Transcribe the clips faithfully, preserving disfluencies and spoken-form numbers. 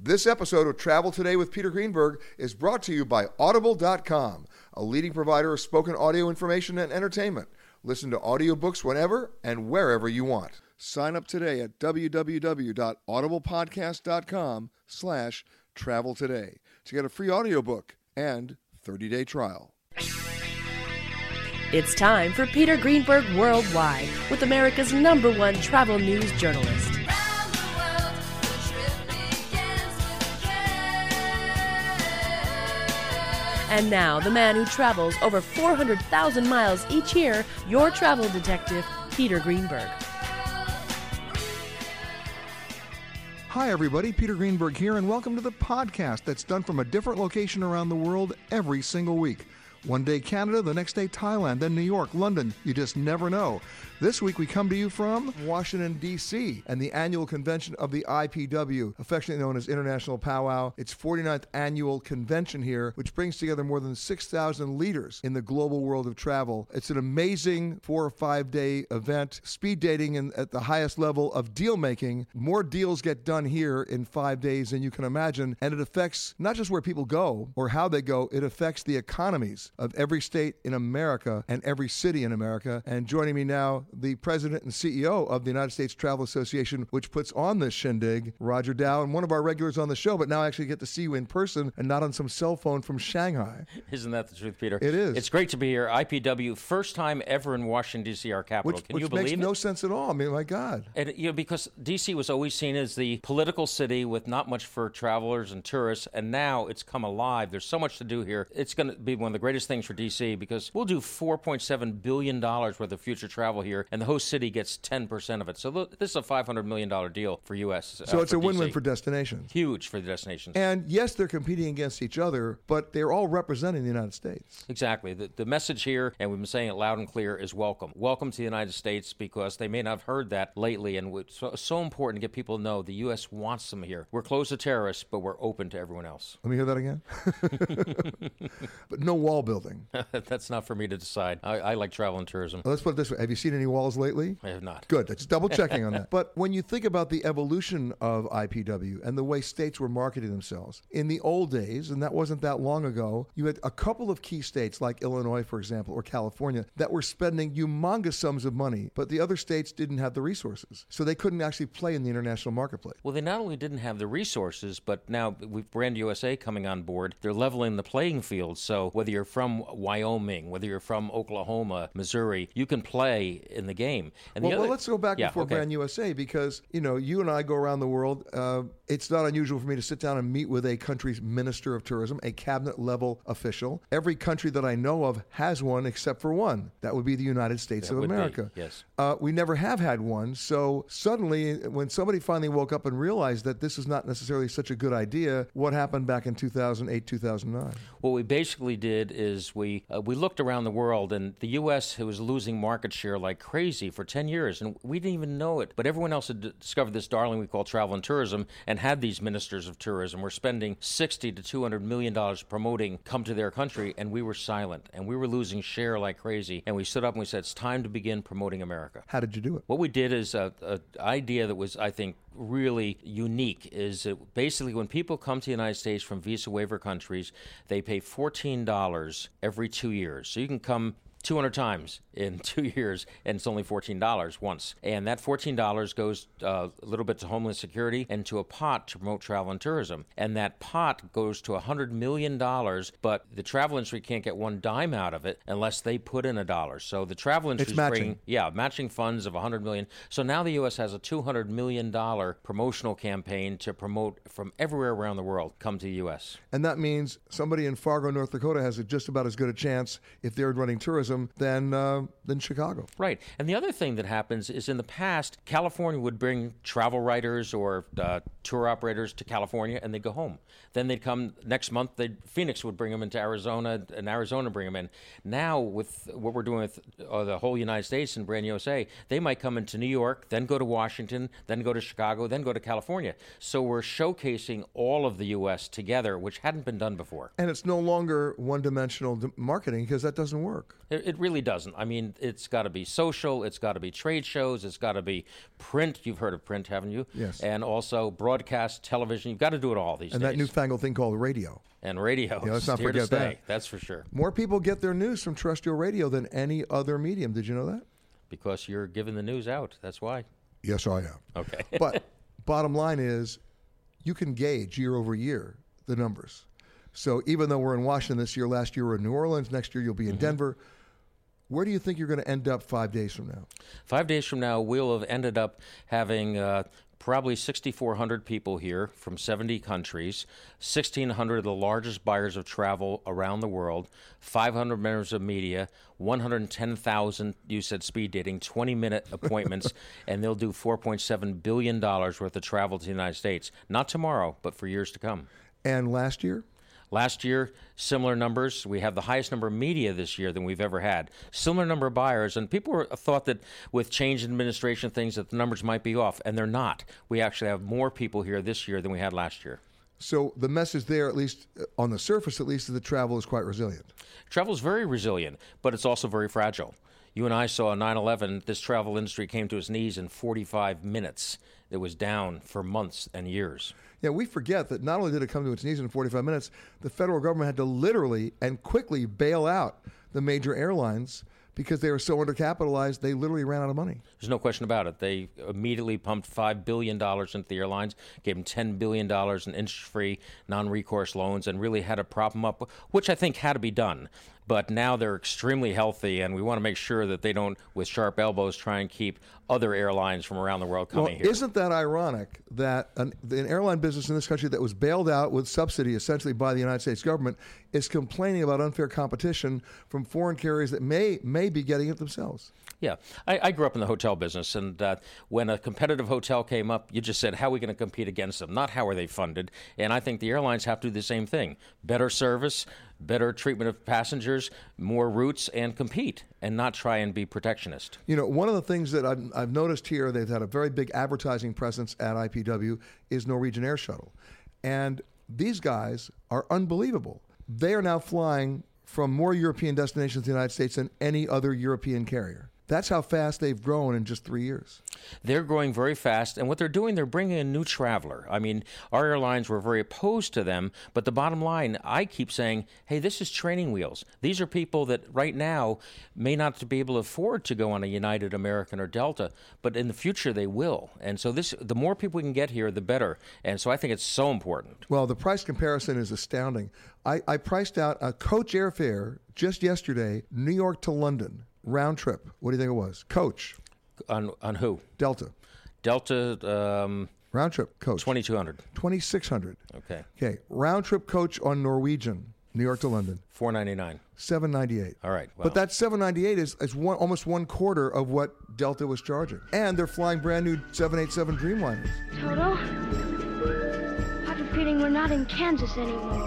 This episode of Travel Today with Peter Greenberg is brought to you by Audible dot com, a leading provider of spoken audio information and entertainment. Listen to audiobooks whenever and wherever you want. Sign up today at www.audiblepodcast.com slash travel today to get a free audiobook and thirty-day trial. It's time for Peter Greenberg Worldwide with America's number one travel news journalist. And now, the man who travels over four hundred thousand miles each year, your travel detective, Peter Greenberg. Hi, everybody. Peter Greenberg here, and welcome to the podcast that's done from a different location around the world every single week. One day Canada, the next day Thailand, then New York, London. You just never know. This week we come to you from Washington, D C, and the annual convention of the I P W, affectionately known as International Powwow. It's forty-ninth annual convention here, which brings together more than six thousand leaders in the global world of travel. It's an amazing four or five day event, speed dating in, at the highest level of deal making. More deals get done here in five days than you can imagine, and it affects not just where people go or how they go, it affects the economies of every state in America and every city in America. And joining me now, the president and C E O of the United States Travel Association, which puts on this shindig, Roger Dow, and one of our regulars on the show, but now I actually get to see you in person and not on some cell phone from Shanghai. Isn't that the truth, Peter? It is. It's great to be here. I P W, first time ever in Washington, D C, our capital. Which, Can which you believe makes it? no sense at all. I mean, my God. And, you know, because D C was always seen as the political city with not much for travelers and tourists, and now it's come alive. There's so much to do here. It's going to be one of the greatest things for D C because we'll do four point seven billion dollars worth of future travel here, and the host city gets ten percent of it. So look, this is a five hundred million dollars deal for U S. So uh, it's for a win-win D C. for destinations. Huge for the destinations. And yes, they're competing against each other, but they're all representing the United States. Exactly. The, the message here, and we've been saying it loud and clear, is welcome. Welcome to the United States, because they may not have heard that lately, and it's so, so important to get people to know the U S wants them here. We're closed to terrorists, but we're open to everyone else. Let me hear that again. But no wall building. That's not for me to decide. I, I like travel and tourism. Well, let's put it this way. Have you seen any walls lately? I have not. Good. Just double checking on that. But when you think about the evolution of I P W and the way states were marketing themselves, in the old days, and that wasn't that long ago, you had a couple of key states like Illinois, for example, or California, that were spending humongous sums of money, but the other states didn't have the resources. So they couldn't actually play in the international marketplace. Well, they not only didn't have the resources, but now with Brand U S A coming on board, they're leveling the playing field. So whether you're from Wyoming, whether you're from Oklahoma, Missouri, you can play in the game. And well, the other, well, let's go back yeah, before okay. Brand U S A, because, you know, you and I go around the world. Uh, it's not unusual for me to sit down and meet with a country's minister of tourism, a cabinet-level official. Every country that I know of has one except for one. That would be the United States That of would be, America. yes. Uh, we never have had one. So suddenly, when somebody finally woke up and realized that this is not necessarily such a good idea, what happened back in two thousand eight, two thousand nine? What we basically did is we uh, we looked around the world, and the U S was losing market share like crazy for ten years, and we didn't even know it. But everyone else had d- discovered this darling we call travel and tourism, and had these ministers of tourism. We're spending sixty to two hundred million dollars promoting come to their country, and we were silent, and we were losing share like crazy. And we stood up and we said, it's time to begin promoting America. How did you do it? What we did is a, a idea that was, I think, really unique is that basically when people come to the United States from visa waiver countries, they pay fourteen dollars every two years. So you can come two hundred times in two years, and it's only fourteen dollars once. And that fourteen dollars goes uh, a little bit to Homeland Security and to a pot to promote travel and tourism. And that pot goes to one hundred million dollars, but the travel industry can't get one dime out of it unless they put in a dollar. So the travel industry is bringing, yeah, matching funds of one hundred million dollars. So now the U S has a two hundred million dollars promotional campaign to promote from everywhere around the world, come to the U S. And that means somebody in Fargo, North Dakota has a, just about as good a chance, if they're running tourism, than uh, than Chicago. Right. And the other thing that happens is in the past, California would bring travel writers or uh, tour operators to California, and they'd go home. Then they'd come next month, they'd, Phoenix would bring them into Arizona, and Arizona bring them in. Now, with what we're doing with uh, the whole United States and Brand U S A, they might come into New York, then go to Washington, then go to Chicago, then go to California. So we're showcasing all of the U S together, which hadn't been done before. And it's no longer one-dimensional d- marketing, because that doesn't work. It, it really doesn't. I mean, it's got to be social. It's got to be trade shows. It's got to be print. You've heard of print, haven't you? Yes. And also broadcast, television. You've got to do it all these and days. And that newfangled thing called radio. And radio. Yeah, let's not here forget to stay. that. That's for sure. More people get their news from terrestrial radio than any other medium. Did you know that? Because you're giving the news out. That's why. Yes, I am. Okay. But bottom line is, you can gauge year over year the numbers. So even though we're in Washington this year, last year we're in New Orleans, next year you'll be in mm-hmm. Denver. Where do you think you're going to end up five days from now? Five days from now, we'll have ended up having uh, probably sixty-four hundred people here from seventy countries, sixteen hundred of the largest buyers of travel around the world, five hundred members of media, one hundred ten thousand, you said speed dating, twenty-minute appointments, and they'll do four point seven billion dollars worth of travel to the United States. Not tomorrow, but for years to come. And last year? Last year, similar numbers. We have the highest number of media this year than we've ever had. Similar number of buyers, and people were, thought that with change in administration things that the numbers might be off, and they're not. We actually have more people here this year than we had last year. So the message there, at least on the surface at least, is that travel is quite resilient. Travel is very resilient, but it's also very fragile. You and I saw on nine eleven, this travel industry came to its knees in forty-five minutes. It was down for months and years. Yeah, we forget that not only did it come to its knees in forty-five minutes, the federal government had to literally and quickly bail out the major airlines because they were so undercapitalized, they literally ran out of money. There's no question about it. They immediately pumped five billion dollars into the airlines, gave them ten billion dollars in interest-free, non-recourse loans, and really had to prop them up, which I think had to be done. But now they're extremely healthy, and we want to make sure that they don't, with sharp elbows, try and keep other airlines from around the world coming well, here. Isn't that ironic that an, an airline business in this country that was bailed out with subsidy essentially by the United States government is complaining about unfair competition from foreign carriers that may may be getting it themselves? Yeah. I, I grew up in the hotel business, and uh, when a competitive hotel came up, you just said, how are we going to compete against them? Not how are they funded. And I think the airlines have to do the same thing. Better service, better treatment of passengers, more routes, and compete, and not try and be protectionist. You know, one of the things that I've, I've noticed here, they've had a very big advertising presence at I P W, is Norwegian Air Shuttle. And these guys are unbelievable. They are now flying from more European destinations in the United States than any other European carrier. That's how fast they've grown in just three years. They're growing very fast, and what they're doing, they're bringing a new traveler. I mean, our airlines were very opposed to them, but the bottom line, I keep saying, hey, this is training wheels. These are people that right now may not be able to afford to go on a United, American, or Delta, but in the future they will. And so this, the more people we can get here, the better. And so I think it's so important. Well, the price comparison is astounding. I, I priced out a coach airfare just yesterday, New York to London. Round trip. What do you think it was? Coach. On on who? Delta. Delta. Um, round trip coach. twenty-two hundred. twenty-six hundred. Okay. Okay. Round trip coach on Norwegian, New York to London. four ninety-nine. seven ninety-eight. All right. Wow. But that seven ninety-eight is, is one, almost one quarter of what Delta was charging. And they're flying brand new seven eighty-seven Dreamliners. Toto, I have a feeling we're not in Kansas anymore.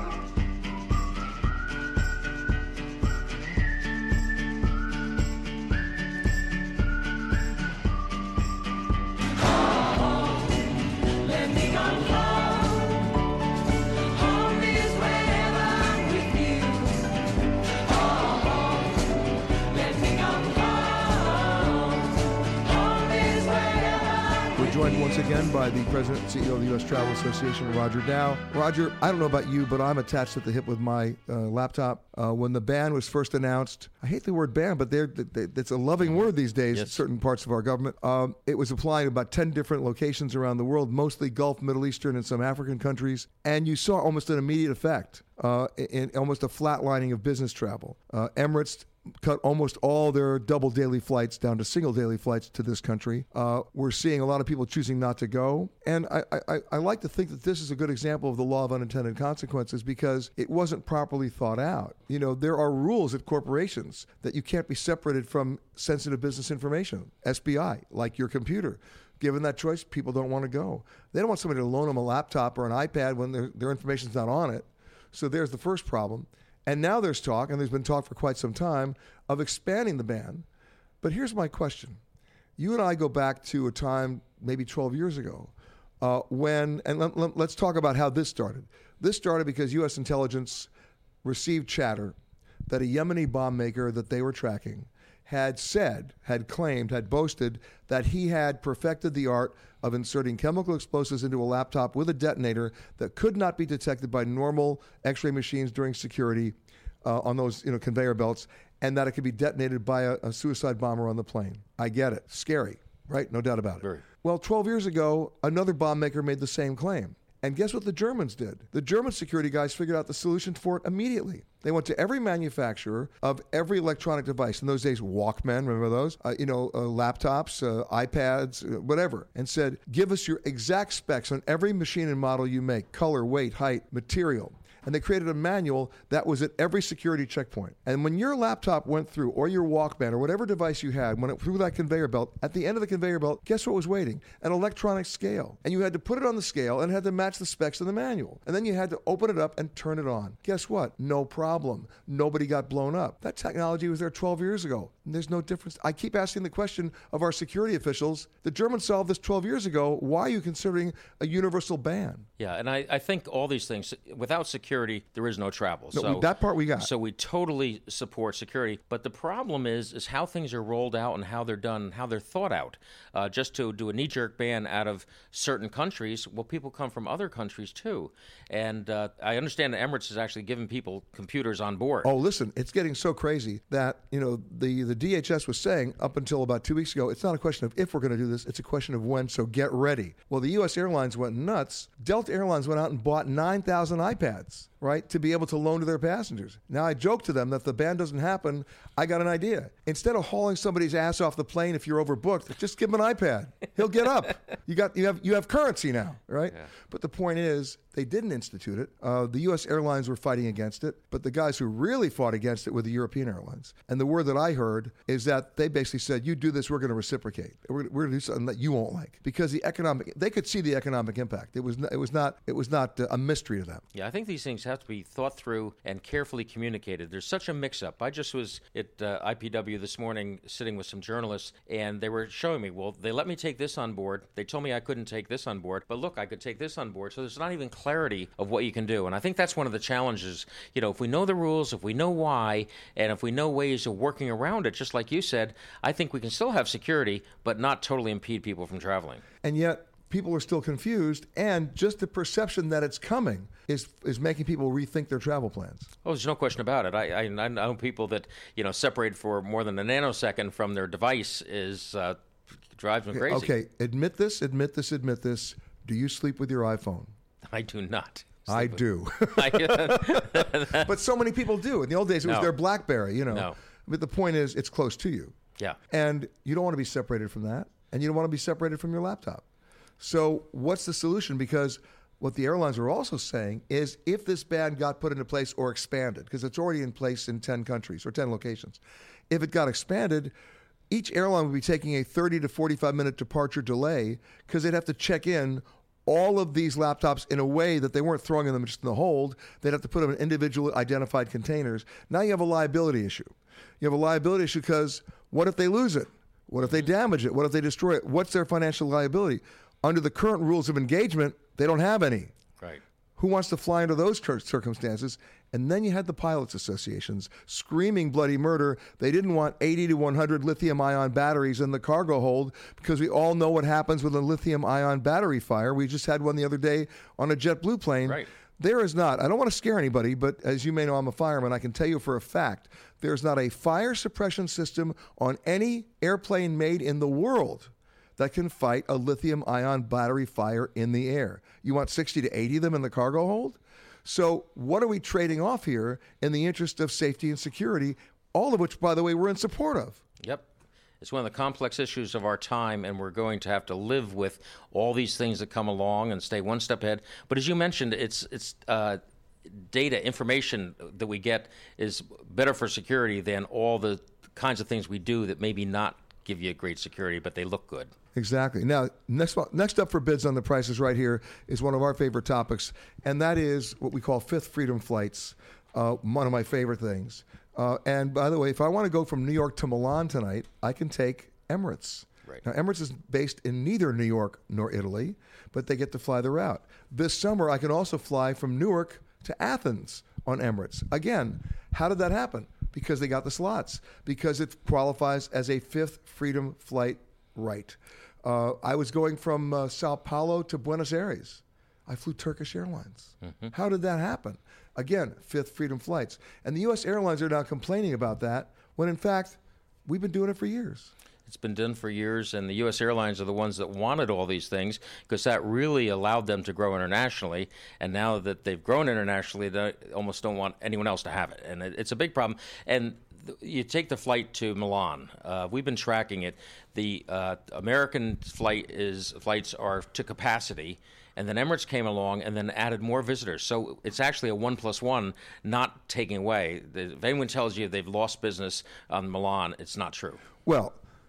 Joined once again by the President and C E O of the U S Travel Association, Roger Dow. Roger, I don't know about you, but I'm attached at the hip with my uh, laptop. Uh, when the ban was first announced, I hate the word ban, but they're, they, it's a loving word these days yes. in certain parts of our government. Um, it was applying to about ten different locations around the world, mostly Gulf, Middle Eastern, and some African countries. And you saw almost an immediate effect, uh, in, in almost a flatlining of business travel. Uh, Emirates cut almost all their double daily flights down to single daily flights to this country. Uh, we're seeing a lot of people choosing not to go. And I, I, I like to think that this is a good example of the law of unintended consequences because it wasn't properly thought out. You know, there are rules at corporations that you can't be separated from sensitive business information, S P I, like your computer. Given that choice, people don't want to go. They don't want somebody to loan them a laptop or an iPad when their, their information's not on it. So there's the first problem. And now there's talk, and there's been talk for quite some time, of expanding the ban. But here's my question. You and I go back to a time maybe twelve years ago uh, when, and let, let, let's talk about how this started. This started because U S intelligence received chatter that a Yemeni bomb maker that they were tracking had said, had claimed, had boasted that he had perfected the art of inserting chemical explosives into a laptop with a detonator that could not be detected by normal X-ray machines during security uh, on those you know conveyor belts, and that it could be detonated by a, a suicide bomber on the plane. I get it. Scary, right? No doubt about it. Very. Well, twelve years ago, another bomb maker made the same claim. And guess what the Germans did? The German security guys figured out the solution for it immediately. They went to every manufacturer of every electronic device. In those days, Walkman, remember those? Uh, you know, uh, laptops, uh, iPads, uh, whatever. And said, give us your exact specs on every machine and model you make. Color, weight, height, material. And they created a manual that was at every security checkpoint. And when your laptop went through, or your Walkman, or whatever device you had, went through that conveyor belt, at the end of the conveyor belt, guess what was waiting? An electronic scale. And you had to put it on the scale and it had to match the specs of the manual. And then you had to open it up and turn it on. Guess what? No problem. Nobody got blown up. That technology was there twelve years ago. And there's no difference. I keep asking the question of our security officials, the Germans solved this twelve years ago. Why are you considering a universal ban? Yeah, and I, I think all these things, without security, there is no travel. No, so that part we got. So we totally support security. But the problem is is how things are rolled out and how they're done, how they're thought out. Uh, just to do a knee-jerk ban out of certain countries, well, people come from other countries too. And uh, I understand that Emirates is actually giving people computers on board. Oh, listen, it's getting so crazy that, you know, the, the D H S was saying up until about two weeks ago, it's not a question of if we're going to do this, it's a question of when, so get ready. Well, the U S airlines went nuts. Delta Airlines went out and bought nine thousand iPads, right, to be able to loan to their passengers. Now, I joke to them that if the ban doesn't happen, I got an idea. Instead of hauling somebody's ass off the plane if you're overbooked, just give him an iPad. He'll get up. You got you have you have currency now, right? Yeah. But the point is, they didn't institute it. Uh, the U S airlines were fighting against it, but the guys who really fought against it were the European airlines. And the word that I heard is that they basically said, you do this, we're going to reciprocate. We're, we're going to do something that you won't like. Because the economic, they could see the economic impact. It was it was not it was not a mystery to them. Yeah, I think these things have to be thought through and carefully communicated. There's such a mix-up. I just was at uh, I P W this morning sitting with some journalists, and they were showing me, well, they let me take this on board. They told me I couldn't take this on board, but look, I could take this on board. So there's not even clarity of what you can do. And I think that's one of the challenges. You know, if we know the rules, if we know why, and if we know ways of working around it, just like you said, I think we can still have security, but not totally impede people from traveling. And yet, people are still confused, and just the perception that it's coming is is making people rethink their travel plans. Oh, there's no question about it. I, I, I know people that, you know, separated for more than a nanosecond from their device is uh, drives them crazy. Okay, admit this, admit this, admit this. Do you sleep with your iPhone? I do not. I do. But so many people do. In the old days, it was no. their BlackBerry, you know. No. But the point is, it's close to you. Yeah. And you don't want to be separated from that, and you don't want to be separated from your laptop. So what's the solution? Because what the airlines are also saying is if this ban got put into place or expanded, because it's already in place in ten countries or ten locations, if it got expanded, each airline would be taking a thirty to forty-five minute departure delay because they'd have to check in all of these laptops in a way that they weren't throwing them just in the hold. They'd have to put them in individual identified containers. Now you have a liability issue. You have a liability issue because what if they lose it? What if they damage it? What if they destroy it? What's their financial liability? Under the current rules of engagement, they don't have any. Right. Who wants to fly under those circumstances? And then you had the pilots associations screaming bloody murder. They didn't want eighty to one hundred lithium-ion batteries in the cargo hold because we all know what happens with a lithium-ion battery fire. We just had one the other day on a JetBlue plane. Right. There is not, I don't want to scare anybody, but as you may know, I'm a fireman. I can tell you for a fact, there's not a fire suppression system on any airplane made in the world that can fight a lithium-ion battery fire in the air. You want sixty to eighty of them in the cargo hold? So what are we trading off here in the interest of safety and security, all of which, by the way, we're in support of? Yep. It's one of the complex issues of our time, and we're going to have to live with all these things that come along and stay one step ahead. But as you mentioned, it's it's uh, data, information that we get is better for security than all the kinds of things we do that maybe not give you great security, but they look good. Exactly. Now, next next up for bids on the prices right here is one of our favorite topics, and that is what we call fifth freedom flights, uh, one of my favorite things. Uh, and by the way, if I want to go from New York to Milan tonight, I can take Emirates. Right. Now, Emirates is based in neither New York nor Italy, but they get to fly the route. This summer, I can also fly from Newark to Athens on Emirates. Again, how did that happen? because they got the slots, because it qualifies as a fifth freedom flight right. Uh, I was going from uh, Sao Paulo to Buenos Aires. I flew Turkish Airlines. Mm-hmm. How did that happen? Again, fifth freedom flights. And the U S airlines are now complaining about that when, in fact, we've been doing it for years. It's been done for years, and the U S airlines are the ones that wanted all these things because that really allowed them to grow internationally. And now that they've grown internationally, they almost don't want anyone else to have it. And it, it's a big problem. And th- you take the flight to Milan. Uh, we've been tracking it. The uh, American flight is flights are to capacity. And then Emirates came along and then added more visitors. So it's actually a one plus one, not taking away. If anyone tells you they've lost business on Milan, it's not true. Well,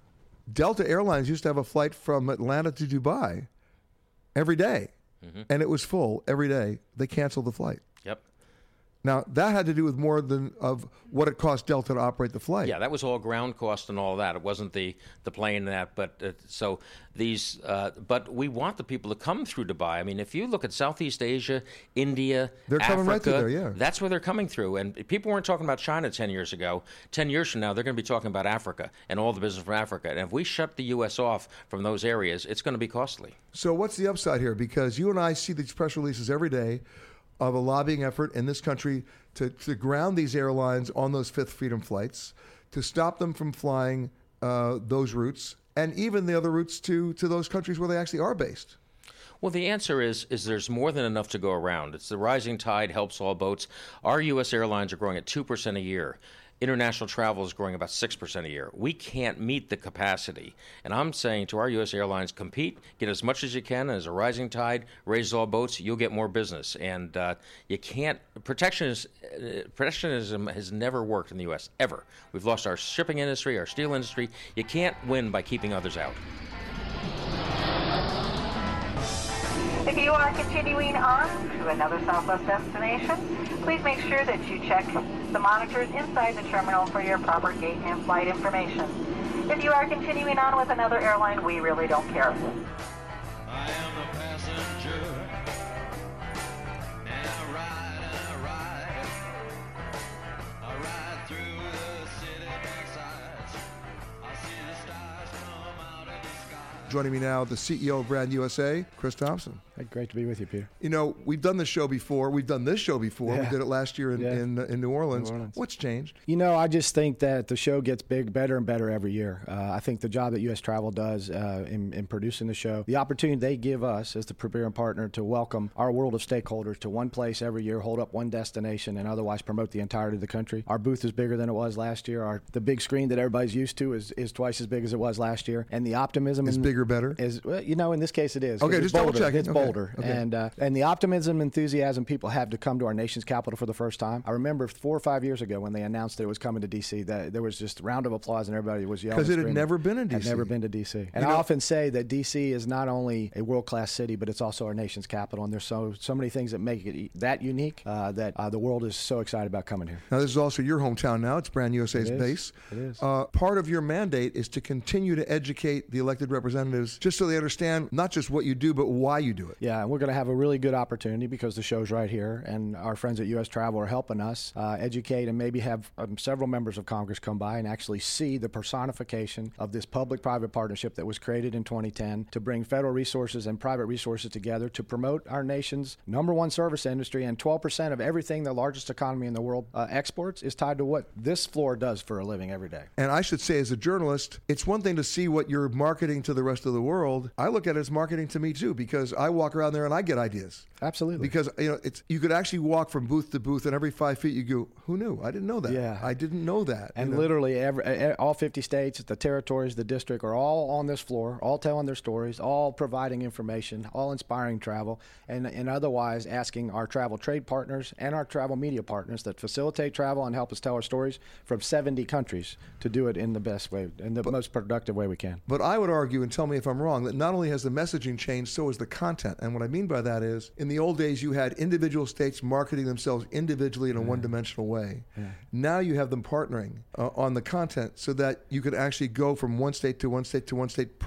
Delta Airlines used to have a flight from Atlanta to Dubai every day, mm-hmm. and it was full every day. They canceled the flight. Yep. Now, that had to do with more than of what it cost Delta to operate the flight. Yeah, that was all ground cost and all of that. It wasn't the, the plane and that. But uh, so these, uh, but we want the people to come through Dubai. I mean, if you look at Southeast Asia, India, they're Africa, coming right through there, yeah. That's where they're coming through. And people weren't talking about China ten years ago. Ten years from now, they're going to be talking about Africa and all the business from Africa. And if we shut the U S off from those areas, it's going to be costly. So what's the upside here? Because you and I see these press releases every day of a lobbying effort in this country to, to ground these airlines on those fifth freedom flights, to stop them from flying uh, those routes, and even the other routes to, to those countries where they actually are based. Well, the answer is is there's more than enough to go around. It's the rising tide helps all boats. Our U S airlines are growing at two percent a year. International travel is growing about six percent a year. We can't meet the capacity. And I'm saying to our U S airlines, compete, get as much as you can. As a rising tide raises all boats, you'll get more business. And uh, you can't, protectionism, uh, protectionism has never worked in the U S, ever. We've lost our shipping industry, our steel industry. You can't win by keeping others out. If you are continuing on to another Southwest destination, please make sure that you check the monitors inside the terminal for your proper gate and flight information. If you are continuing on with another airline, we really don't care. I am the passenger, and I ride and I ride. I ride through the city backsides. I see the stars come out of the sky. Joining me now, the C E O of Brand U S A, Chris Thompson. Hey, great to be with you, Peter. You know, we've done this show before. We've done this show before. Yeah. We did it last year in, Yeah. in, in New Orleans. New Orleans. What's changed? You know, I just think that the show gets big, better and better every year. Uh, I think the job that U S Travel does uh, in, in producing the show, the opportunity they give us as the premier partner to welcome our world of stakeholders to one place every year, hold up one destination, and otherwise promote the entirety of the country. Our booth is bigger than it was last year. Our the big screen that everybody's used to is, is twice as big as it was last year. And the optimism Is in, bigger, better? Is well, you know, in this case it is. Okay, It's just double bolder. checking. It's Okay. bolder, Okay. and uh, and the optimism, enthusiasm people have to come to our nation's capital for the first time. I remember four or five years ago when they announced that it was coming to D C. That there was just a round of applause and everybody was yelling. Because it had screaming. never been in D C. Had never been to D C. And You I know- often say that D C is not only a world-class city, but it's also our nation's capital. And there's so so many things that make it that unique uh, that uh, the world is so excited about coming here. Now, this is also your hometown now. It's Brand U S A's It is. base. It is. Uh, part of your mandate is to continue to educate the elected representatives just so they understand not just what you do, but why you do it. Yeah, and we're going to have a really good opportunity because the show's right here, and our friends at U S Travel are helping us uh, educate and maybe have um, several members of Congress come by and actually see the personification of this public-private partnership that was created in twenty ten to bring federal resources and private resources together to promote our nation's number one service industry. And twelve percent of everything the largest economy in the world uh, exports is tied to what this floor does for a living every day. And I should say, as a journalist, it's one thing to see what you're marketing to the rest of the world. I look at it as marketing to me, too, because I walk around there and I get ideas. Absolutely. Because, you know, it's you could actually walk from booth to booth, and every five feet you go, who knew? I didn't know that. Yeah. I didn't know that. And you know? literally every, e- all fifty states, the territories, the district are all on this floor, all telling their stories, all providing information, all inspiring travel, and, and otherwise asking our travel trade partners and our travel media partners that facilitate travel and help us tell our stories from seventy countries to do it in the best way, in the most productive way we can. But I would argue, and tell me if I'm wrong, that not only has the messaging changed, so has the content. And what I mean by that is, in the old days, you had individual states marketing themselves individually in a yeah. one-dimensional way. Yeah. Now you have them partnering uh, on the content so that you could actually go from one state to one state to one state per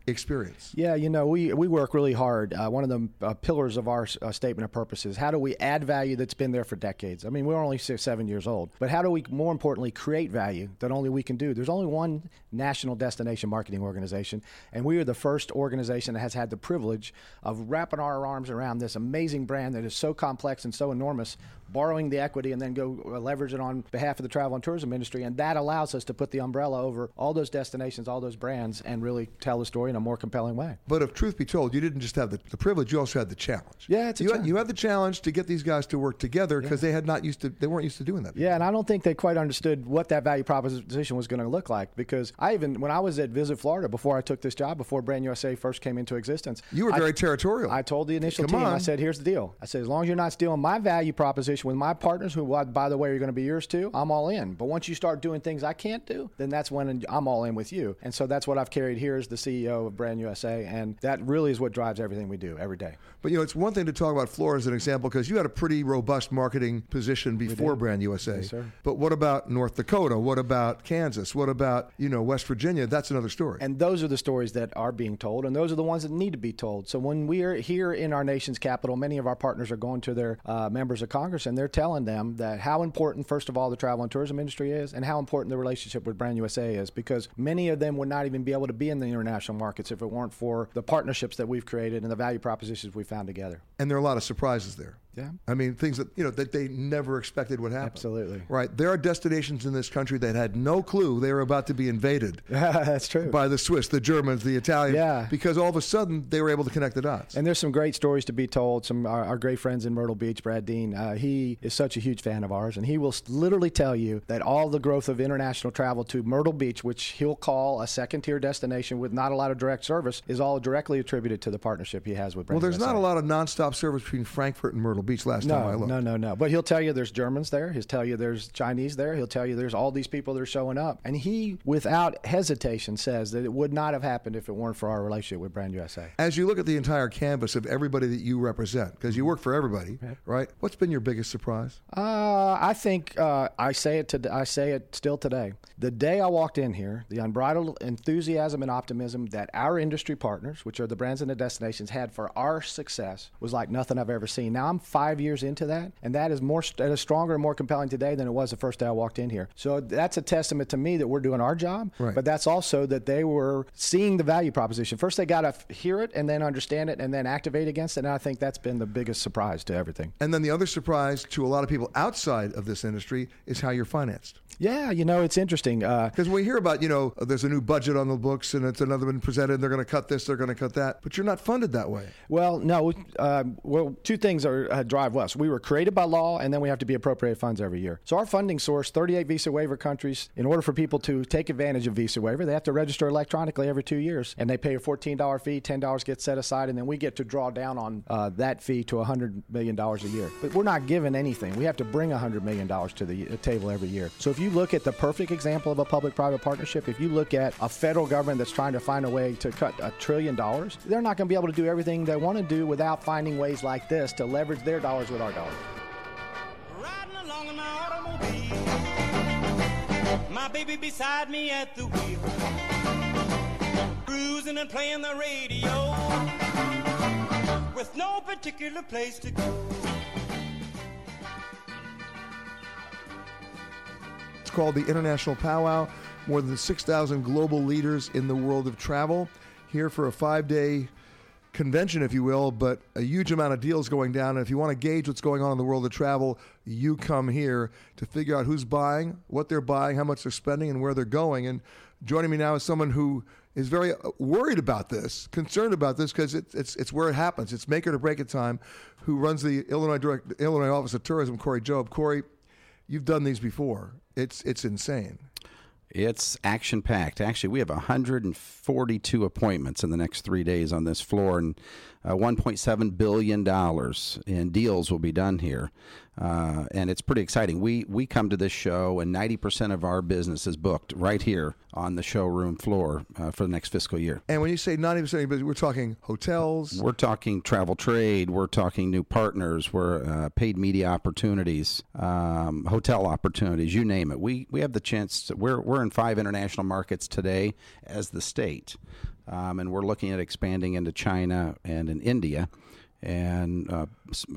experience? Yeah, you know, we, we work really hard. Uh, one of the uh, pillars of our uh, statement of purpose is how do we add value that's been there for decades? I mean, we're only six, seven years old, but how do we, more importantly, create value that only we can do? There's only one national destination marketing organization, and we are the first organization that has had the privilege of wrapping our arms around this amazing brand that is so complex and so enormous, borrowing the equity and then go leverage it on behalf of the travel and tourism industry. And that allows us to put the umbrella over all those destinations, all those brands, and really tell the story in a more compelling way. But if truth be told, you didn't just have the, the privilege, you also had the challenge. Yeah, it's a you, challenge. had, you had the challenge to get these guys to work together because yeah. they had not used to, they weren't used to doing that. Yeah, and I don't think they quite understood what that value proposition was going to look like, because I even, when I was at Visit Florida, before I took this job, before Brand U S A first came into existence. You were very I, territorial. I told the initial Come team, on. I said, here's the deal. I said, as long as you're not stealing my value proposition with my partners, who, by the way, are going to be yours too, I'm all in. But once you start doing things I can't do, then that's when I'm all in with you. And so that's what I've carried here as the C E O of Brand U S A, and that really is what drives everything we do every day. But, you know, it's one thing to talk about Florida as an example, because you had a pretty robust marketing position before Brand U S A. Yes, sir. But what about North Dakota? What about Kansas? What about, you know, West Virginia? That's another story. And those are the stories that are being told, and those are the ones that need to be told. So when we are here in our nation's capital, many of our partners are going to their uh, members of Congress, and they're telling them that how important, first of all, the travel and tourism industry is, and how important the relationship with Brand U S A is, because many of them would not even be able to be in the international markets if it weren't for the partnerships that we've created and the value propositions we found together. And there are a lot of surprises there. Yeah. I mean, things that, you know, that they never expected would happen. Absolutely. Right. There are destinations in this country that had no clue they were about to be invaded. That's true. By the Swiss, the Germans, the Italians. Yeah. Because all of a sudden they were able to connect the dots. And there's some great stories to be told. Some our, our great friends in Myrtle Beach, Brad Dean, uh, he is such a huge fan of ours, and he will literally tell you that all the growth of international travel to Myrtle Beach, which he'll call a second-tier destination with not a lot of direct service, is all directly attributed to the partnership he has with Brand Well, there's U S A. not a lot of nonstop service between Frankfurt and Myrtle Beach last no, time I looked. No, no, no. But he'll tell you there's Germans there. He'll tell you there's Chinese there. He'll tell you there's all these people that are showing up. And he, without hesitation, says that it would not have happened if it weren't for our relationship with Brand U S A. As you look at the entire canvas of everybody that you represent, because you work for everybody, Right. right? What's been your biggest surprise? Uh, I think uh, I say it to, I say it still today. The day I walked in here, the unbridled enthusiasm and optimism that our industry partners, which are the brands and the destinations, had for our success was like nothing I've ever seen. Now I'm five years into that, and that is more that is stronger and more compelling today than it was the first day I walked in here. So that's a testament to me that we're doing our job, right. But that's also that they were seeing the value proposition. First they got to f- hear it and then understand it and then activate against it, and I think that's been the biggest surprise to everything. And then the other surprise to a lot of people outside of this industry is how you're financed. Yeah, you know, it's interesting. Because uh, we hear about, you know, there's a new budget on the books and it's another been presented and they're going to cut this, they're going to cut that. But you're not funded that way. Well, no. Uh, well, two things are uh, drive us. We were created by law, and then we have to be appropriated funds every year. So our funding source, thirty-eight visa waiver countries, in order for people to take advantage of visa waiver, they have to register electronically every two years. And they pay a fourteen dollars fee, ten dollars gets set aside, and then we get to draw down on uh, that fee to one hundred million dollars a year. But we're not given anything. We have to bring one hundred million dollars to the uh, table every year. So if you look at the perfect example of a public-private partnership, if you look at a federal government that's trying to find a way to cut a trillion dollars, they're not going to be able to do everything they want to do without finding ways like this to leverage their dollars with our dollars. Riding along in my automobile, my baby beside me at the wheel, cruising and playing the radio, with no particular place to go. It's called the International Powwow. More than six thousand global leaders in the world of travel here for a five-day convention, if you will, but a huge amount of deals going down. And if you want to gauge what's going on in the world of travel, you come here to figure out who's buying, what they're buying, how much they're spending, and where they're going. And joining me now is someone who is very worried about this, concerned about this, because it, it's it's where it happens. It's make it or break it time. Who runs the Illinois direct, Illinois Office of Tourism, Corey Jobe. Corey, you've done these before. It's it's insane. It's action-packed. Actually, we have one hundred forty-two appointments in the next three days on this floor, and uh, one point seven billion dollars in deals will be done here. Uh, and it's pretty exciting. We we come to this show, and ninety percent of our business is booked right here on the showroom floor uh, for the next fiscal year. And when you say ninety percent of your business, we're talking hotels? We're talking travel trade. We're talking new partners. We're uh, paid media opportunities, um, hotel opportunities, you name it. We we have the chance to, we're, we're in five international markets today as the state. um, and we're looking at expanding into China and in India. And uh,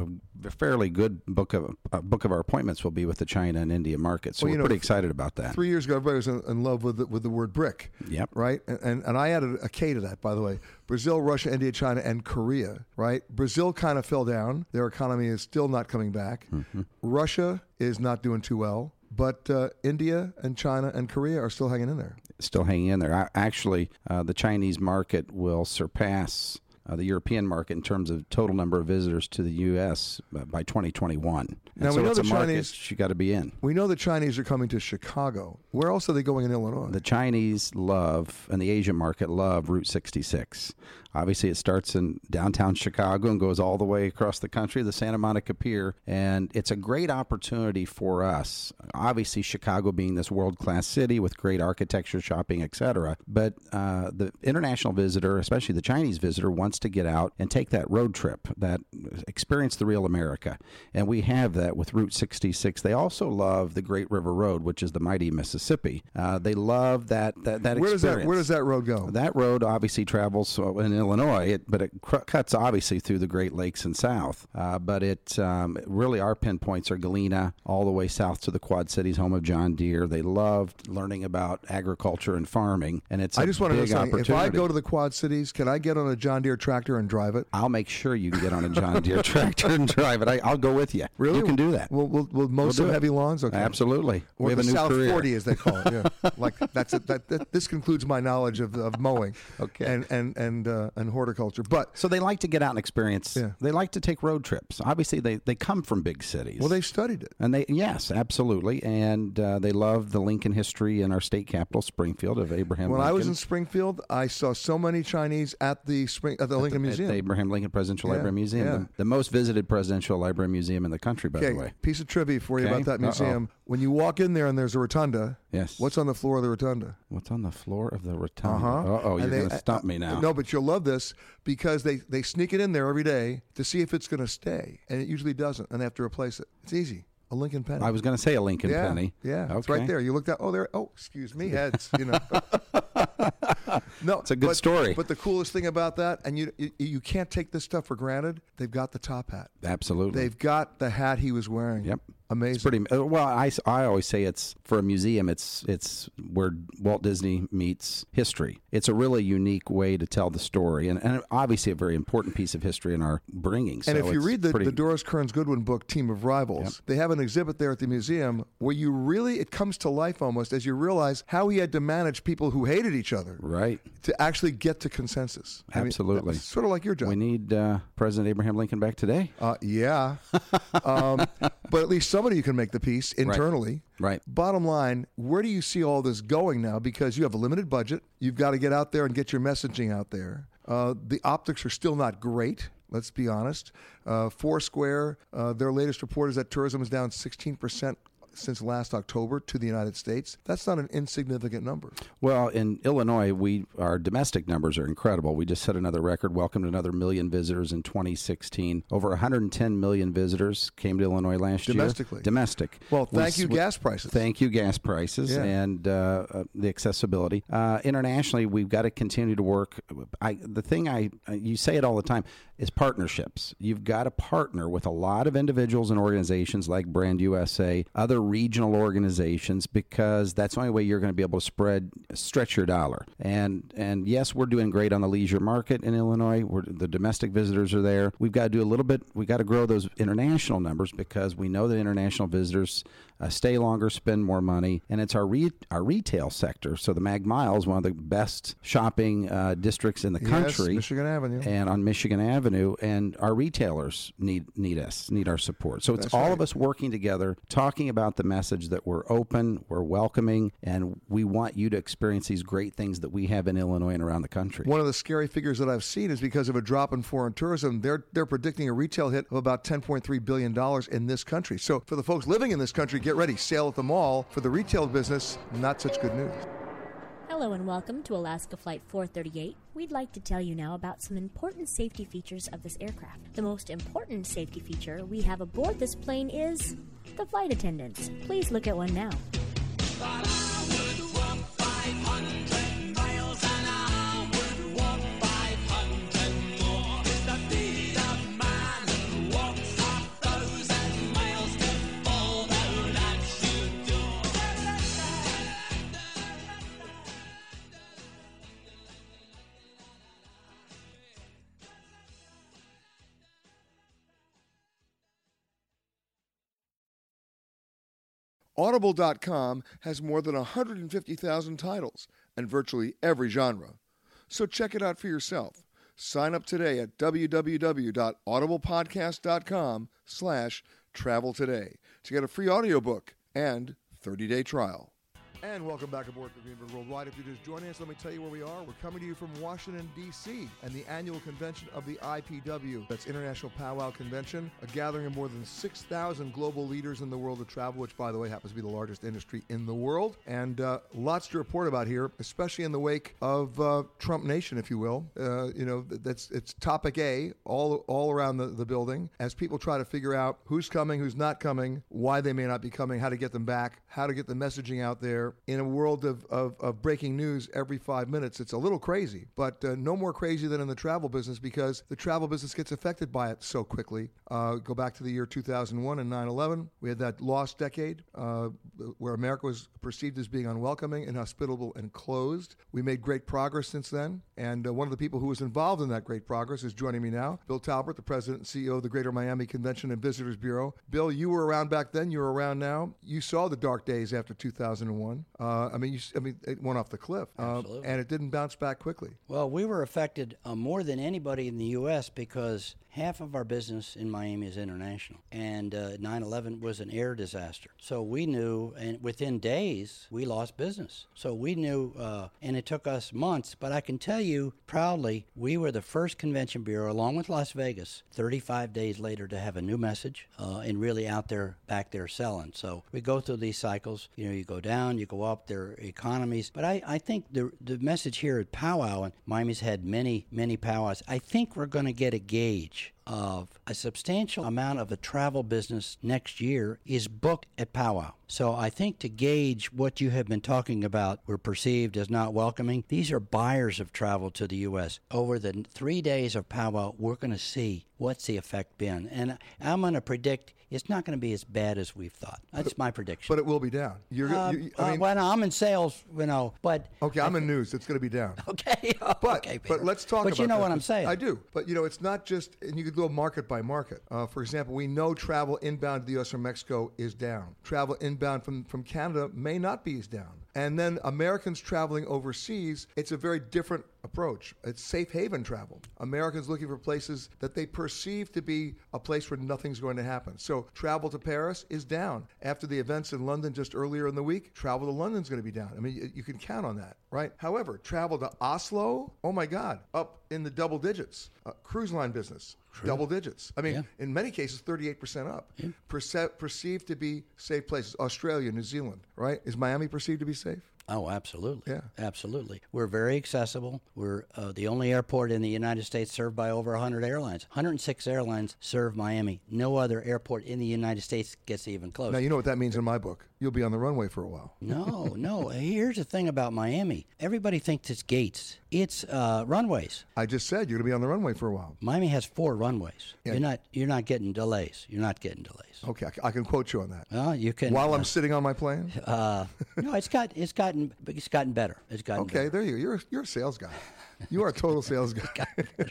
a fairly good book of uh, book of our appointments will be with the China and India market. So Well, you we're know, pretty excited about that. Three years ago, everybody was in, in love with the, with the word BRIC. Yep. Right? And, and and I added a K to that, by the way. Brazil, Russia, India, China, and Korea. Right? Brazil kind of fell down. Their economy is still not coming back. Mm-hmm. Russia is not doing too well. But uh, India and China and Korea are still hanging in there. Still hanging in there. I, actually, uh, the Chinese market will surpass Uh, the European market in terms of total number of visitors to the U S by twenty twenty-one. And Now, so we know it's the a market Chinese- you got to be in. We know the Chinese are coming to Chicago. Where else are they going in Illinois? The Chinese love, and the Asian market love, Route sixty-six. Obviously, it starts in downtown Chicago and goes all the way across the country, the Santa Monica Pier, and it's a great opportunity for us. Obviously, Chicago being this world-class city with great architecture, shopping, et cetera. But uh, the international visitor, especially the Chinese visitor, wants to get out and take that road trip, that experience the real America. And we have that with Route sixty-six. They also love the Great River Road, which is the mighty Mississippi. Uh, they love that that, that where experience. does that Where does that road go? That road obviously travels uh, in Illinois, it, but it cr- cuts obviously through the Great Lakes and south. Uh, but it um, really our pinpoints are Galena all the way south to the Quad Cities, home of John Deere. They loved learning about agriculture and farming, and it's a I just want to know big something. If I opportunity. go to the Quad Cities, can I get on a John Deere tractor and drive it? I'll make sure you can get on a John Deere tractor and drive it. I, I'll go with you. Really? You can do that. We'll, we'll, we'll mow We'll some do it. heavy lawns? Okay. Absolutely. Or we have the a new South career. forty, as they call it. Yeah. Like that's it. That, that this concludes my knowledge of, of mowing. Okay. And and and uh, and horticulture. But So they like to get out and experience. Yeah. They like to take road trips. Obviously, they, they come from big cities. well, they studied it. And they, yes, absolutely, and uh, they love the Lincoln history in our state capital, Springfield, of Abraham When Lincoln. I was in Springfield, I saw so many Chinese at the spring at the Lincoln at Museum. the Abraham Lincoln Presidential Yeah, Library Museum, yeah. the, the most visited presidential library museum in the country, by okay, the way. piece of trivia for you Okay. about that Uh-oh. museum. When you walk in there and there's a rotunda, Yes. what's on the floor of the rotunda? What's on the floor of the rotunda? Uh-huh. Uh-oh, you're And they- going to stump me now. No, but you'll love this because they, they sneak it in there every day to see if it's going to stay, and it usually doesn't, and they have to replace it. It's easy. A Lincoln penny. I was going to say a Lincoln yeah, penny. Yeah, okay. it's right there. You looked at, oh, there. Oh, excuse me, heads. You know. No, It's a good but, story. But the coolest thing about that, and you, you you can't take this stuff for granted. They've got the top hat. Absolutely. They've got the hat he was wearing. Yep. Amazing. It's pretty uh, well. I, I always say it's for a museum. It's it's where Walt Disney meets history. It's a really unique way to tell the story, and, and obviously a very important piece of history in our bringing. So And if you it's read the, pretty, the Doris Kearns Goodwin book, Team of Rivals, Yep. they have an exhibit there at the museum where you really, it comes to life almost as you realize how he had to manage people who hated each other right, to actually get to consensus. I mean, Absolutely. it's sort of like your job. we need uh, President Abraham Lincoln back today. Uh, yeah. um, but at least somebody can make the piece internally. Right. Bottom line, where do you see all this going now? Because you have a limited budget. You've got to get out there and get your messaging out there. Uh, the optics are still not great. Let's be honest. Uh, Foursquare, uh, their latest report is that tourism is down sixteen percent since last October to the United States. That's not an insignificant number. Well, in Illinois, we our domestic numbers are incredible. We just set another record, welcomed another million visitors in twenty sixteen. Over one hundred ten million visitors came to Illinois last Domestically. year. Domestic. Well, thank We- you, we- gas prices. Thank you, gas prices, Yeah. and uh, uh, the accessibility. Uh, internationally, we've got to continue to work. I, the thing I, you say it all the time, is partnerships. You've got to partner with a lot of individuals and organizations like Brand U S A, other regional organizations, because that's the only way you're going to be able to spread, stretch your dollar. And and yes, we're doing great on the leisure market in Illinois. We're, the domestic visitors are there. We've got to do a little bit. We've got to grow those international numbers because we know that international visitors uh, stay longer, spend more money, and it's our re- our retail sector. So the Mag Mile is one of the best shopping uh, districts in the Yes, country. Michigan Avenue. And on Michigan Avenue, and our retailers need need us, need our support. So it's That's all right. of us working together, talking about the message that we're open, we're welcoming, and we want you to experience these great things that we have in Illinois and around the country. One of the scary figures that I've seen is because of a drop in foreign tourism, they're they're predicting a retail hit of about ten point three billion dollars in this country. So for the folks living in this country, get ready. Sale at the mall. For the retail business, not such good news. Hello and welcome to Alaska Flight four thirty-eight. We'd like to tell you now about some important safety features of this aircraft. The most important safety feature we have aboard this plane is the flight attendants. Please look at one now. But I would walk five hundred miles and I would walk Audible dot com has more than one hundred fifty thousand titles and virtually every genre. So check it out for yourself. Sign up today at www.audiblepodcast.com slash travel today to get a free audiobook and thirty-day trial. And welcome back aboard the Greenberg Worldwide. If you're just joining us, let me tell you where we are. We're coming to you from Washington, D C, and the annual convention of the I P W. That's International Powwow Convention, a gathering of more than six thousand global leaders in the world of travel, which, by the way, happens to be the largest industry in the world. And uh, lots to report about here, especially in the wake of uh, Trump Nation, if you will. Uh, you know, that's it's topic A all, all around the, the building as people try to figure out who's coming, who's not coming, why they may not be coming, how to get them back, how to get the messaging out there. In a world of, of, of breaking news every five minutes, it's a little crazy, but uh, no more crazy than in the travel business because the travel business gets affected by it so quickly. Uh, go back to the year two thousand one and nine eleven. We had that lost decade uh, where America was perceived as being unwelcoming, inhospitable, and closed. We made great progress since then, and uh, one of the people who was involved in that great progress is joining me now, Bill Talbert, the president and C E O of the Greater Miami Convention and Visitors Bureau. Bill, you were around back then. You're around now. You saw the dark days after two thousand one. Uh, I mean, you, I mean, it went off the cliff, uh, and it didn't bounce back quickly. Well, we were affected uh, more than anybody in the U S because half of our business in Miami is international, and uh, nine eleven was an air disaster. So we knew, and within days, we lost business. So we knew, uh, and it took us months, but I can tell you proudly, we were the first convention bureau, along with Las Vegas, thirty-five days later to have a new message uh, and really out there, back there selling. So we go through these cycles. You know, you go down, you go up, there are economies. But I, I think the the message here at Powwow, and Miami's had many, many powwows, I think we're going to get a gauge of a substantial amount of the travel business next year is booked at Powwow. So I think to gauge what you have been talking about, were perceived as not welcoming, these are buyers of travel to the U S. Over the three days of Powwow, we're going to see what's the effect been. And I'm going to predict it's not going to be as bad as we've thought. That's my prediction. But it will be down. You're, uh, you, I mean, uh, well, I'm in sales, you know, but... Okay, I'm in news. It's going to be down. Okay. But, okay, Peter. but let's talk but about you know that. what I'm saying. I do. But, you know, it's not just... And you could go market by market. Uh, for example, we know travel inbound to the U S from Mexico is down. Travel inbound from, from Canada may not be as down. And then Americans traveling overseas, it's a very different approach. It's safe haven travel. Americans looking for places that they perceive to be a place where nothing's going to happen. So travel to Paris is down. After the events in London just earlier in the week, travel to London is going to be down. I mean, you, you can count on that, right? However, travel to Oslo, oh my God, up in the double digits. Uh, cruise line business, True. double digits. I mean, yeah. in many cases, thirty-eight percent up. Yeah. Perce- perceived to be safe places. Australia, New Zealand, right? Is Miami perceived to be safe? Oh, absolutely. Yeah. Absolutely. We're very accessible. We're uh, the only airport in the United States served by over one hundred airlines. one hundred six airlines serve Miami. No other airport in the United States gets even close. Now, you know what that means in my book. You'll be on the runway for a while. No, no. Here's the thing about Miami. Everybody thinks it's gates. It's uh, runways. I just said you're going to be on the runway for a while. Miami has four runways. Yeah. You're not You're not getting delays. You're not getting delays. Okay, I, c- I can quote you on that. Well, you can. While uh, I'm sitting on my plane? Uh, no, it's got it's gotten it's gotten better. It's gotten okay, better. there you go. You're you're a sales guy. You are a total sales guy.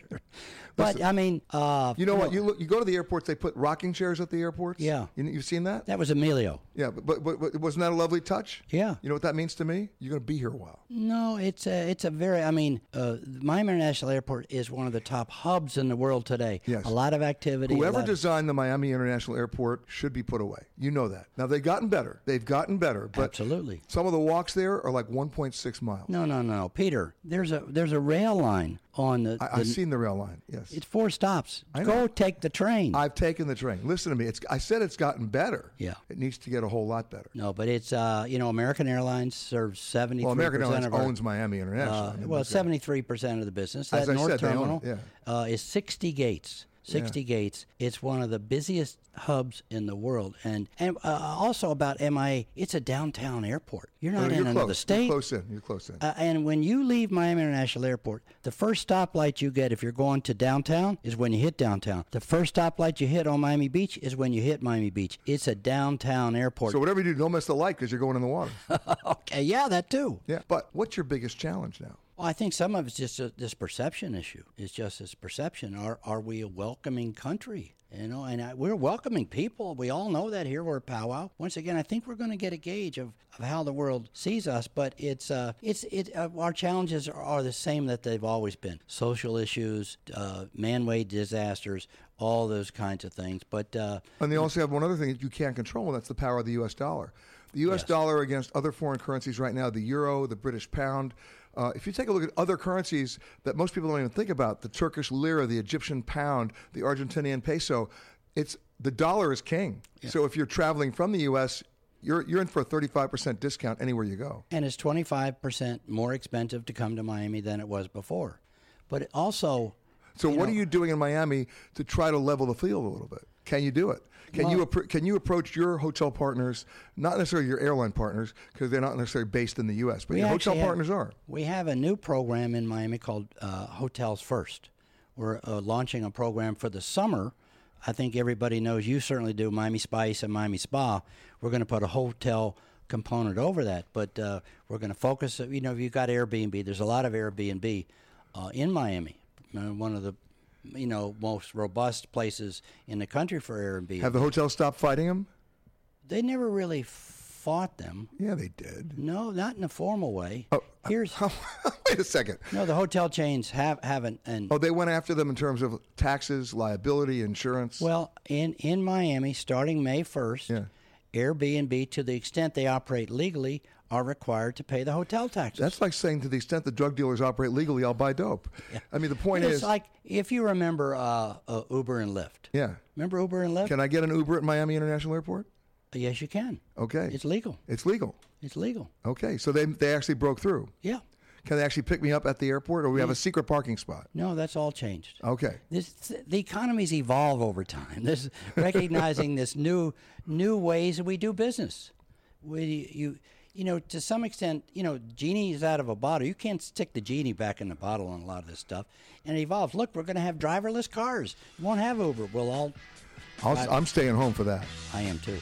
But Listen, I mean, uh, you know what? You look, you go to the airports. They put rocking chairs at the airports. Yeah, you, you've seen that. That was Emilio. Yeah, but, but but wasn't that a lovely touch? Yeah. You know what that means to me? You're going to be here a while. No, it's a it's a very. I mean, uh, Miami International Airport is one of the top hubs in the world today. Yes. A lot of activity. Whoever a lot designed the Miami International Airport should be put away. You know that. Now they've gotten better. They've gotten better. But absolutely. Some of the walks there are like one point six miles. No, no, no, Peter. There's a there's a rail line on the. I, the I've seen the rail line. Yes. It's four stops. I Go know. take the train. I've taken the train. Listen to me. It's. I said it's gotten better. Yeah. It needs to get a whole lot better. No, but it's uh, you know, American Airlines serves seventy-three Well, American percent Airlines of our, owns Miami International. Uh, I mean, well, that's- seventy-three percent of the business. That As I North said, they own Terminal it, uh, is sixty gates. sixty Yeah. gates. It's one of the busiest hubs in the world. And and uh, also about M I A, it's a downtown airport. You're not No, in you're another close. state. You're close in. You're close in. Uh, and when you leave Miami International Airport, the first stoplight you get if you're going to downtown is when you hit downtown. The first stoplight you hit on Miami Beach is when you hit Miami Beach. It's a downtown airport. So whatever you do, don't miss the light because you're going in the water. Okay, yeah, that too. Yeah. But what's your biggest challenge now? Well, I think some of it's just a, this perception issue. It's just this perception. Are are we a welcoming country? You know, and I, we're welcoming people. We all know that here. We're a powwow. Once again, I think we're going to get a gauge of, of how the world sees us. But it's uh, it's it. Uh, our challenges are, are the same that they've always been: social issues, uh, man-made disasters, all those kinds of things. But uh, and they also have one other thing that you can't control, and that's the power of the U S dollar. The U S Yes. dollar against other foreign currencies right now, the euro, the British pound. Uh, if you take a look at other currencies that most people don't even think about, the Turkish lira, the Egyptian pound, the Argentinian peso, it's the dollar is king. Yeah. So if you're traveling from the U S, you're you're in for a thirty-five percent discount anywhere you go. And it's twenty-five percent more expensive to come to Miami than it was before. But it also... So you what know, are you doing in Miami to try to level the field a little bit? Can you do it? Can Well- you appro- can you approach your hotel partners, not necessarily your airline partners, because they're not necessarily based in the U S, but we your hotel actually have- partners are? We have a new program in Miami called uh, Hotels First. We're uh, launching a program for the summer. I think everybody knows, you certainly do, Miami Spice and Miami Spa. We're going to put a hotel component over that, but uh, we're going to focus, you know, if you've got Airbnb, there's a lot of Airbnb uh, in Miami. Uh, one of the, you know, most robust places in the country for Airbnb. Have the hotels stopped fighting them? They never really fought them. Yeah, they did. No, not in a formal way. Oh, Here's wait a second. no, the hotel chains have haven't and Oh, they went after them in terms of taxes, liability, insurance. well, in in Miami, starting May first, Yeah. Airbnb, to the extent they operate legally, are required to pay the hotel taxes. That's like saying to the extent that drug dealers operate legally, I'll buy dope. I mean, the point it's is, like if you remember uh, uh, Uber and Lyft. yeah. Remember Uber and Lyft? Can I get an Uber at Miami International Airport? Yes, you can. Okay. It's legal. It's legal. It's legal. Okay, so they they actually broke through. Yeah. Can they actually pick me up at the airport, or we have a secret parking spot? No, that's all changed. Okay. This, the economies evolve over time. This recognizing this new new ways that we do business. We you you know to some extent, you know, genie is out of a bottle. You can't stick the genie back in the bottle on a lot of this stuff, and it evolves. Look, we're going to have driverless cars. You won't have Uber. We'll all. I'll, I- I'm staying home for that. I am too.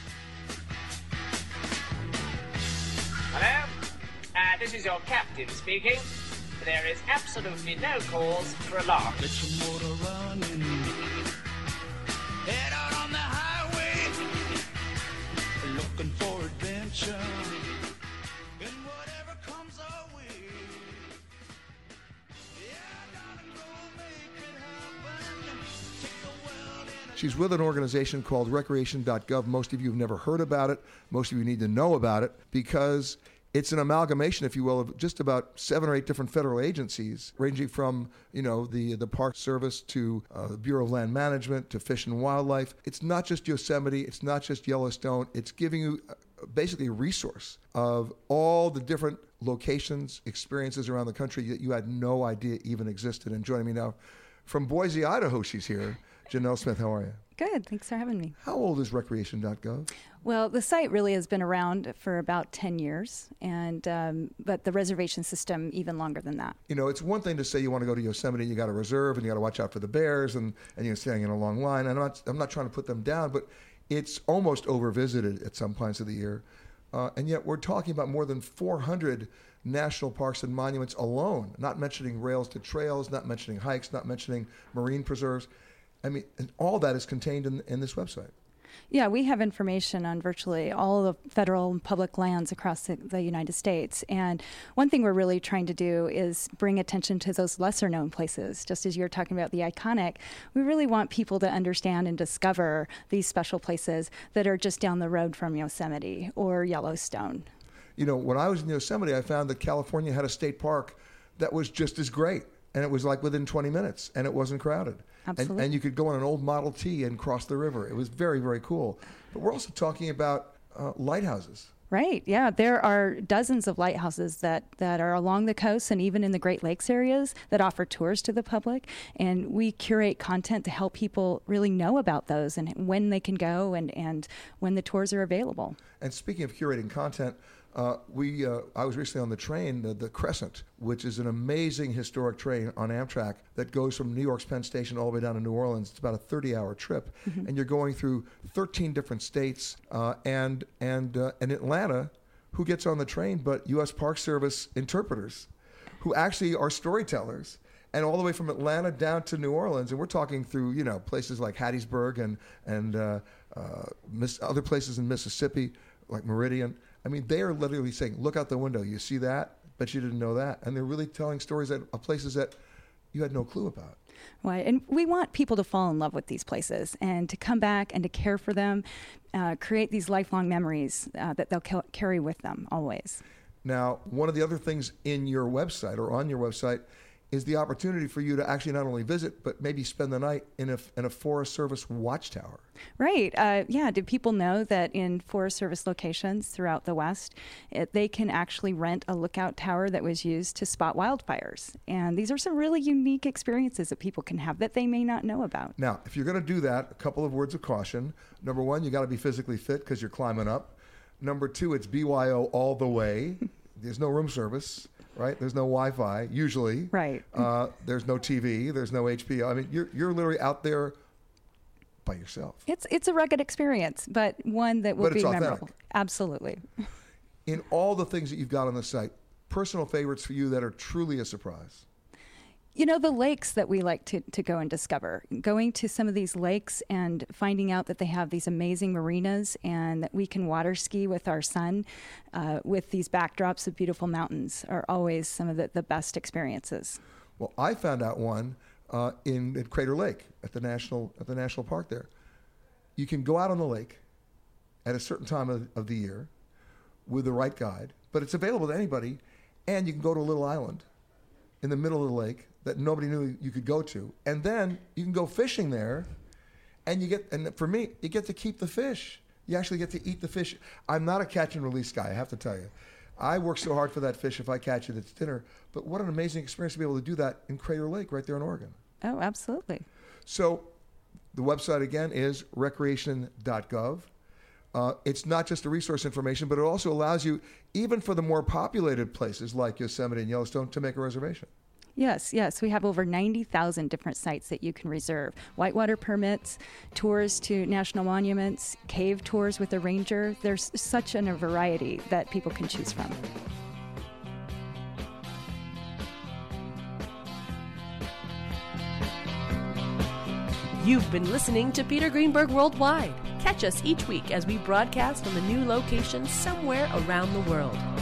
Hello? Uh, this is your captain speaking. There is absolutely no cause for alarm. Get your motor running. Head out on the highway. Looking for adventure. And whatever comes our way. Yeah, gotta go make it happen. Take the world in a She's with an organization called recreation dot gov. Most of you have never heard about it. Most of you need to know about it because it's an amalgamation, if you will, of just about seven or eight different federal agencies, ranging from, you know, the the Park Service to uh, the Bureau of Land Management to Fish and Wildlife. It's not just Yosemite. It's not just Yellowstone. It's giving you uh, basically a resource of all the different locations, experiences around the country that you had no idea even existed. And joining me now from Boise, Idaho, she's here. Janelle Smith, how are you? Good. Thanks for having me. How old is recreation dot gov? Well, the site really has been around for about ten years, and um, but the reservation system even longer than that. You know, it's one thing to say you want to go to Yosemite, you got to reserve, and you got to watch out for the bears, and, and you're standing in a long line. And I'm not, I'm not trying to put them down, but it's almost overvisited at some points of the year. Uh, and yet we're talking about more than four hundred national parks and monuments alone, not mentioning rails to trails, not mentioning hikes, not mentioning marine preserves. I mean, and all that is contained in, in this website. Yeah, we have information on virtually all the federal and public lands across the, the United States. And one thing we're really trying to do is bring attention to those lesser known places. Just as you're talking about the iconic, we really want people to understand and discover these special places that are just down the road from Yosemite or Yellowstone. You know, when I was in Yosemite, I found that California had a state park that was just as great. And it was like within twenty minutes, and it wasn't crowded. Absolutely. And, and you could go on an old Model T and cross the river. It was very, very cool. But we're also talking about uh, lighthouses. Right. Yeah. There are dozens of lighthouses that, that are along the coast and even in the Great Lakes areas that offer tours to the public. And we curate content to help people really know about those and when they can go and, and when the tours are available. And speaking of curating content, uh, we uh, I was recently on the train, the, the Crescent, which is an amazing historic train on Amtrak that goes from New York's Penn Station all the way down to New Orleans. It's about a thirty-hour trip, mm-hmm. and you're going through thirteen different states. Uh, and and uh, in Atlanta, who gets on the train but U S Park Service interpreters, who actually are storytellers, and all the way from Atlanta down to New Orleans, and we're talking through, you know, places like Hattiesburg and and uh, uh, miss, other places in Mississippi, like Meridian. I mean, they are literally saying, look out the window, you see that? Bet you didn't know that. And they're really telling stories that, of places that you had no clue about. Right, and we want people to fall in love with these places and to come back and to care for them, uh, create these lifelong memories uh, that they'll ca- carry with them always. Now, one of the other things in your website or on your website is the opportunity for you to actually not only visit, but maybe spend the night in a, in a Forest Service watchtower. Right. Uh, yeah. Did people know that in Forest Service locations throughout the West, it, they can actually rent a lookout tower that was used to spot wildfires? And these are some really unique experiences that people can have that they may not know about. Now, if you're going to do that, a couple of words of caution. Number one, you got to be physically fit because you're climbing up. Number two, it's B Y O all the way. There's no room service. Right? There's no Wi-Fi, usually. Right. Uh, there's no T V. There's no H B O. I mean, you're you're literally out there by yourself. It's it's a rugged experience, but one that will But be it's authentic. memorable. Absolutely. In all the things that you've got on the site, personal favorites for you that are truly a surprise? You know, the lakes that we like to, to go and discover, going to some of these lakes and finding out that they have these amazing marinas and that we can water ski with our son uh, with these backdrops of beautiful mountains are always some of the, the best experiences. Well, I found out one uh, in at Crater Lake at the national at the national park there. You can go out on the lake at a certain time of, of the year with the right guide, but it's available to anybody, and you can go to a little island in the middle of the lake that nobody knew you could go to, and then you can go fishing there, and you get and for me, you get to keep the fish. You actually get to eat the fish. I'm not a catch and release guy, I have to tell you. I work so hard for that fish. If I catch it, it's dinner. But what an amazing experience to be able to do that in Crater Lake, right there in Oregon. Oh, absolutely. So, the website again is recreation dot gov. Uh, it's not just a resource information, but it also allows you, even for the more populated places like Yosemite and Yellowstone, to make a reservation. Yes, yes. We have over ninety thousand different sites that you can reserve. Whitewater permits, tours to national monuments, cave tours with a ranger. There's such a variety that people can choose from. You've been listening to Peter Greenberg Worldwide. Catch us each week as we broadcast from a new location somewhere around the world.